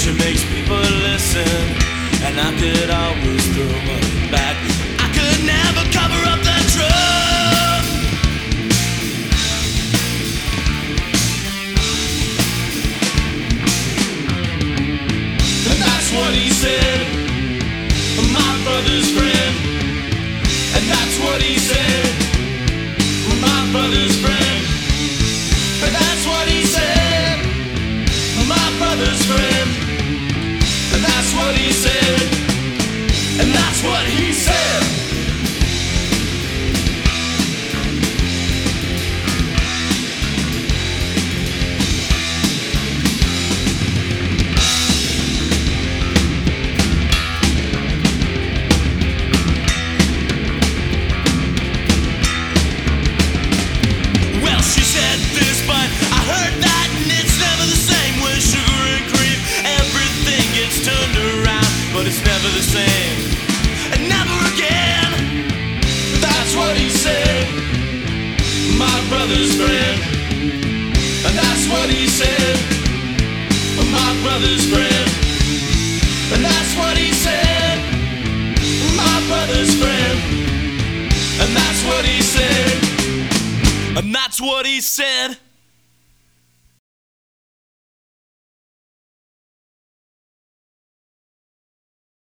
she makes people listen, and I could always throw money back. I could never cover up the truth. And that's what he said, my brother's friend. And that's what he said, my brother's friend. And that's what he said, my brother's friend. And that's what he said, and that's what he said. Well, she said this, but I heard that, and it's never the same with sugar and cream. Everything gets turned around, but it's never the same, and never again. That's what he said, my brother's friend. And that's what he said, my brother's friend. And that's what he said, my brother's friend. And that's what he said, and that's what he said.